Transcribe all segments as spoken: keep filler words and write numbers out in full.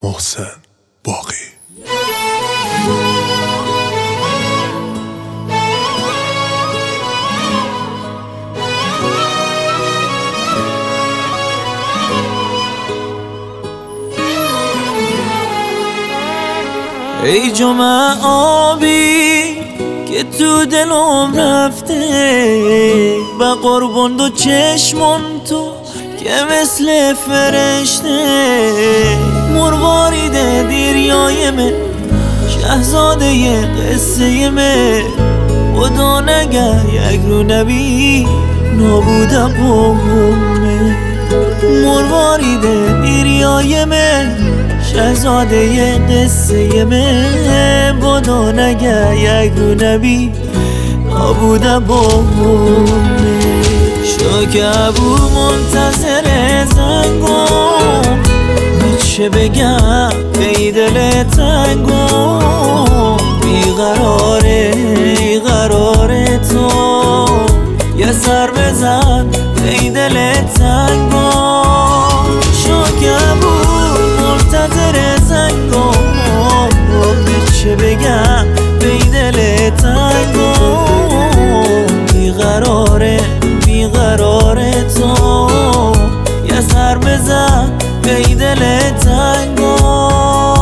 محسن باقی. ای جمعه آبی که تو دلم رفته، به قربون دو چشمون تو که مثل فرشته، مروارید دیریای من، شهزاده ی قصه من، خدا نگه یک رو نبی نابوده بومه. مروارید دیریای من، شهزاده ی قصه من، خدا نگه یک رو نبی نابوده بومه. شاکبو منتظر زنگم، چه بگم ای دل تنگم، بیقراره بیقرار تو، یه سر بزن ای دل تنگم. شاکبو منتظر زنگم، چه بگم ای دل تنگم، بیقراره بیقرار تو، یه سر بزن ای دل تنگم.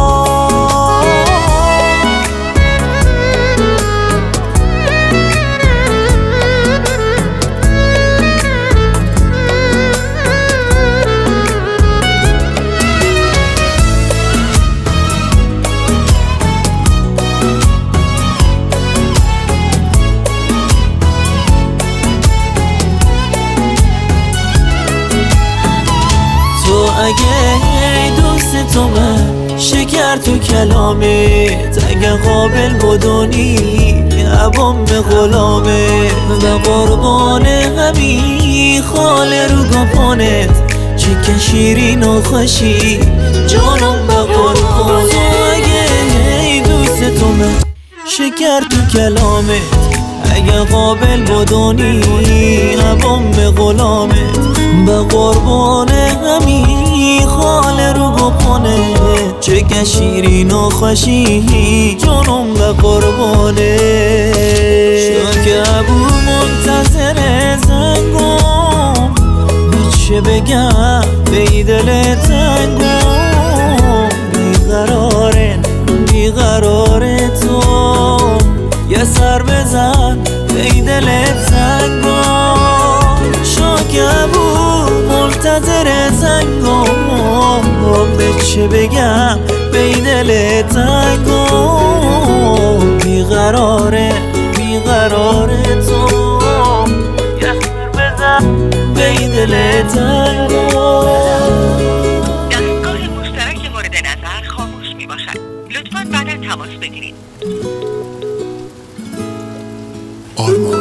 اگه دوست تو من شکر تو کلامت، اگه قابل بدونی عبام به غلامت، و قربان همی خال رو گپانت، چه شیرین و خوشی جانم به قربانت. اگه دوست تو من شکر تو کلامت، اگه قابل بدونی عبام به غلامت، به قربان همی خال رو گپانه، چه که شیرین و خوشی جانم به قربانه. شاکبو منتظر زنگم، چه بگم ای دل تنگم، بیقراره بیقرار تو، یه سر بزن ای دل تنگم. شاکبو منتظر زنگم، چه بگم بی دل تنگم، بیقراره بیقرار تو، یه سر بزن بی دل تنگم. دستگاه مشترک مورد نظر خاموش می باشد، لطفاً بعدا تماس بگیرید. آرمان